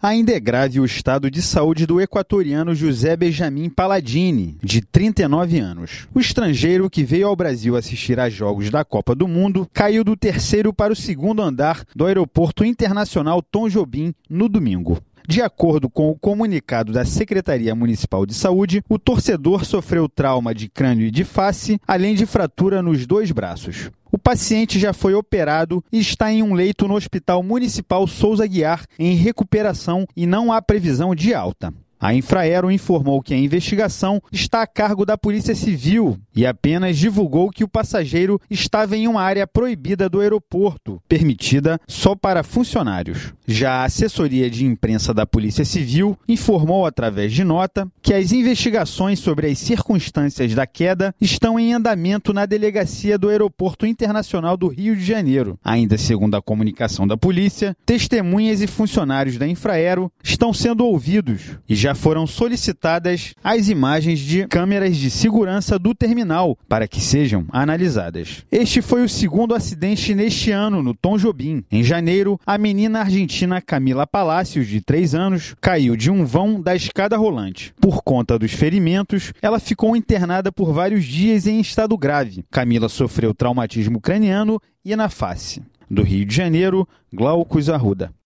Ainda é grave o estado de saúde do equatoriano José Benjamin Palladini, de 39 anos. O estrangeiro, que veio ao Brasil assistir a jogos da Copa do Mundo, caiu do terceiro para o segundo andar do Aeroporto Internacional Tom Jobim no domingo. De acordo com o comunicado da Secretaria Municipal de Saúde, o torcedor sofreu trauma de crânio e de face, além de fratura nos 2 braços. O paciente já foi operado e está em um leito no Hospital Municipal Souza Aguiar, em recuperação, e não há previsão de alta. A Infraero informou que a investigação está a cargo da Polícia Civil e apenas divulgou que o passageiro estava em uma área proibida do aeroporto, permitida só para funcionários. Já a assessoria de imprensa da Polícia Civil informou através de nota que as investigações sobre as circunstâncias da queda estão em andamento na delegacia do Aeroporto Internacional do Rio de Janeiro. Ainda segundo a comunicação da polícia, testemunhas e funcionários da Infraero estão sendo ouvidos e já foram solicitadas as imagens de câmeras de segurança do terminal para que sejam analisadas. Este foi o segundo acidente neste ano no Tom Jobim. Em janeiro, a menina argentina Camila Palacios, de 3 anos, caiu de um vão da escada rolante. Por conta dos ferimentos, ela ficou internada por vários dias em estado grave. Camila sofreu traumatismo craniano e na face. Do Rio de Janeiro, Glaucus Arruda.